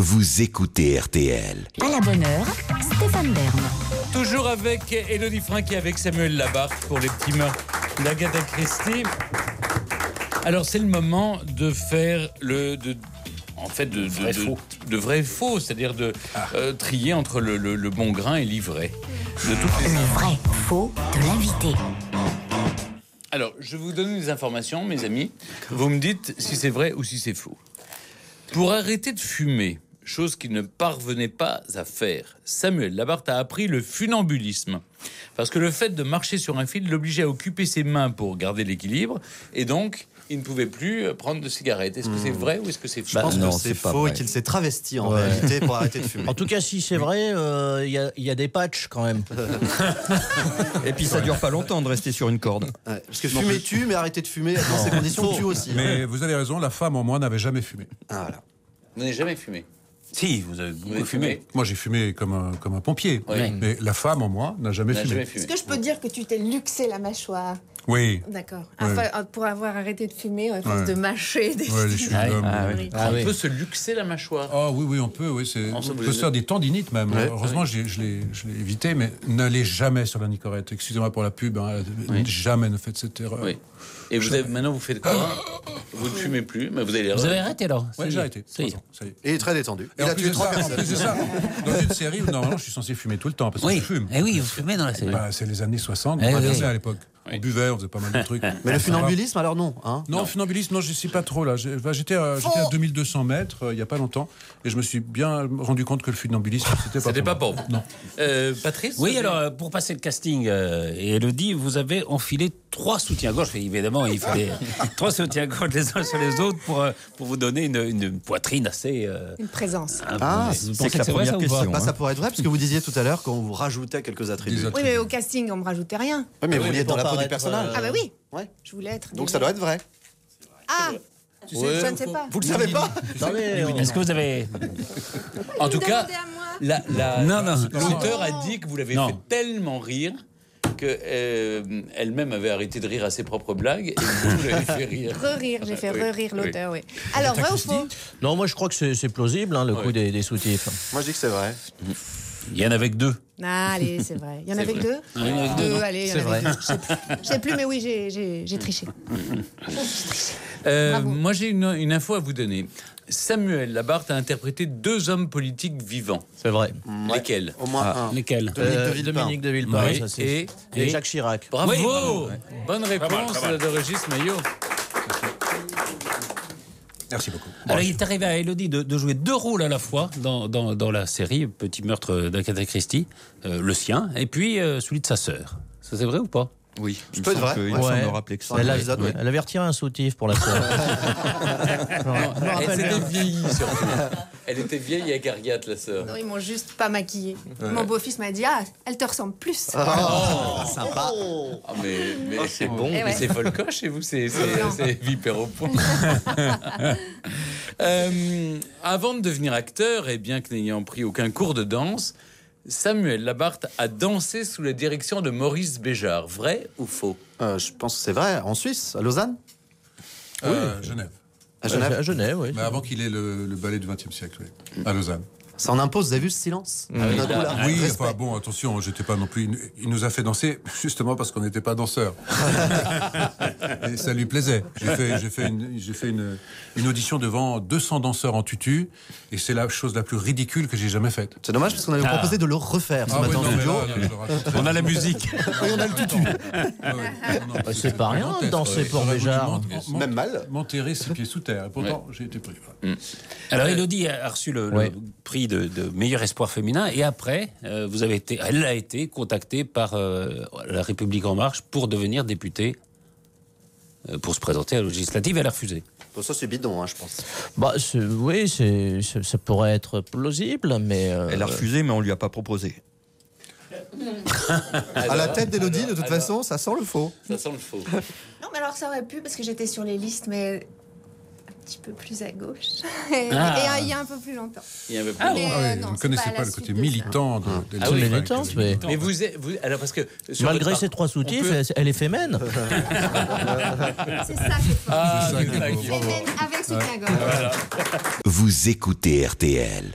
Vous écoutez RTL. À la bonne heure, Stéphane Bern. Toujours avec Élodie Frink et avec Samuel Labarthe pour les petits meurtres d'Agatha Christie. Alors c'est le moment de faire de vrai faux, c'est-à-dire de trier entre le bon grain et l'ivraie. De toutes les Le vrai faux de l'invité. Alors, je vous donne des informations, mes amis. Vous me dites si c'est vrai ou si c'est faux. Pour arrêter de fumer, chose qu'il ne parvenait pas à faire, Samuel Labarthe a appris le funambulisme. Parce que le fait de marcher sur un fil l'obligeait à occuper ses mains pour garder l'équilibre. Et donc, il ne pouvait plus prendre de cigarettes. Est-ce que c'est vrai ou est-ce que c'est faux? Je pense que c'est faux et qu'il s'est travesti en réalité pour arrêter de fumer. En tout cas, si c'est vrai, il y a des patchs quand même. Et puis ça dure pas longtemps de rester sur une corde. Ouais, parce que fumer tue, mais arrêter de fumer dans ces conditions tue aussi. Mais vous avez raison, la femme en moi n'avait jamais fumé. Ah, voilà. Vous n'avez jamais fumé? Si, vous avez beaucoup fumé. Moi j'ai fumé comme un pompier, Oui. mais la femme en moi n'a jamais fumé. Est-ce que je peux dire que tu t'es luxé la mâchoire? Oui. D'accord. Ouais. Enfin, pour avoir arrêté de fumer, à force de mâcher des... Ouais, les chewing-gums. On peut se luxer la mâchoire. Ah oui, on peut. Oui, on peut se faire des tendinites même. Ouais. Heureusement, je l'ai évité, mais n'allez jamais sur la Nicorette. Excusez-moi pour la pub, hein, jamais ne faites cette erreur. Oui. Et maintenant, vous faites quoi? Vous ne fumez plus, mais vous allez... Vous avez arrêté alors? Oui, j'ai arrêté. Ça y est. 3 ans, ça y est. Il est très détendu. Et Il en a plus tué de 3 ça, personnes. dans une série où normalement je suis censé fumer tout le temps parce que je fume. Eh oui, vous fumez dans la série. Bah, c'est les années 60, Eh on oui. faisait à l'époque. On buvait, on faisait pas mal de trucs. Mais le funambulisme, alors non. Hein. Non, funambulisme, non, je ne sais pas trop là. J'étais à 2200 mètres il n'y a pas longtemps et je me suis bien rendu compte que le funambulisme, c'était pas pour moi. Non. Non. Patrice? Oui, alors pour passer le casting, et Élodie, vous avez enfilé 3 soutiens-gorge. Évidemment, il fallait 3 soutiens-gorge les uns sur les autres pour vous donner une poitrine assez... Une présence. Vous pensez que la c'est vrai, première ça, ou question. pas Bah, ça pourrait être vrai, parce que vous disiez tout à l'heure qu'on vous rajoutait quelques attributs. Des Oui, mais au casting, on me rajoutait rien. Ouais, mais vous vouliez être dans la peau du paraître, personnage. Ah bah oui, Ouais. je voulais être... Donc ça doit être vrai. Ah, je ne sais pas. Vous le savez pas? Est-ce que vous avez... En tout cas, Demandez à moi. Non. l'auteur a dit que vous l'avez fait tellement rire que elle-même avait arrêté de rire à ses propres blagues et vous l'avez fait rire. Re-rire, j'ai fait Oui, re-rire l'auteur, oui. Alors, vrai ou faux? Non, moi je crois que c'est plausible, le coup des soutifs. Moi je dis que c'est vrai. Il y en avait que 2. Ah, allez, c'est vrai. Il y en C'est avait que vrai. 2? Il y en avait que deux, non Allez, il y en C'est avait vrai. 2. Je sais plus, mais oui, j'ai triché. Bravo. Moi, j'ai une info à vous donner. Samuel Labarthe a interprété 2 hommes politiques vivants. C'est vrai. Lesquels? Au moins un. Lesquels? Dominique de Villepin. Dominique de Villepin, Oui. ça, c'est... Et Jacques Chirac. Bravo. Oui, bravo. Bonne réponse de Régis Maillot. Merci beaucoup. Alors, il est arrivé à Élodie de jouer 2 rôles à la fois dans la série Petit meurtre d'Agatha Christie, le sien, et puis celui de sa sœur. Ça, c'est vrai ou pas? Oui, Ça peut être vrai. Il Ouais. semble me rappeler que ça. Elle, épisode, ouais. elle avait retiré un soutif pour la sœur. Elle s'était vieillie, surtout. Elle était vieille et gargate, la sœur. Non, ils m'ont juste pas maquillée. Mon beau-fils m'a dit, elle te ressemble plus. Sympa. Ah, mais c'est bon. Eh Mais ouais. c'est Folcoche chez vous, c'est Vipère au point. Avant de devenir acteur, et bien que n'ayant pris aucun cours de danse, Samuel Labarthe a dansé sous la direction de Maurice Béjart. Vrai ou faux? Je pense que c'est vrai. En Suisse, à Lausanne? Genève. À Genève. À Genève, oui. Mais avant qu'il ait le ballet du XXe siècle, oui. À Lausanne. Ça en impose, vous avez vu ce silence? D'un coup, là, Oui, respect. enfin bon, attention, j'étais pas non plus. Il nous a fait danser justement parce qu'on n'était pas danseurs. Et ça lui plaisait. J'ai fait une audition devant 200 danseurs en tutu, et c'est la chose la plus ridicule que j'ai jamais faite. C'est dommage parce qu'on avait proposé de le refaire ce Ah ouais, matin en non, mais studio. là, je le raconterai. On a la musique. Oui, on a le tutu. Ah ouais, non, C'est pas rien de danser pour J'aurais voulu Béjart. Même mal. m'enterrer 6 pieds sous terre. Et pourtant, j'ai été pris. Voilà. Alors, Élodie a reçu le prix de meilleur espoir féminin, et après, elle a été contactée par La République En Marche pour devenir députée, pour se présenter à la législative. Elle a refusé. Bon, ça, c'est bidon, hein, je pense. Oui, ça pourrait être plausible, mais... Elle a refusé, mais on lui a pas proposé. À la tête d'Élodie, de toute façon, ça sent le faux. Ça sent le faux. Non, mais alors ça aurait pu, parce que j'étais sur les listes, mais un petit peu plus à gauche. Et il y a un peu plus longtemps. Il y avait plus Ah longtemps. oui, non, vous ne c'est connaissez pas à pas la le suite côté de ça. militant de Ah oui, militante, mais... Mais vous alors parce que sur Malgré votre- ces 3 soutifs, on peut- elle est fémène. C'est ça qui est fort. Ah, C'est ça qui est c'est ça beau, qui est bravo. Avec soutien-gorge. Vous écoutez RTL.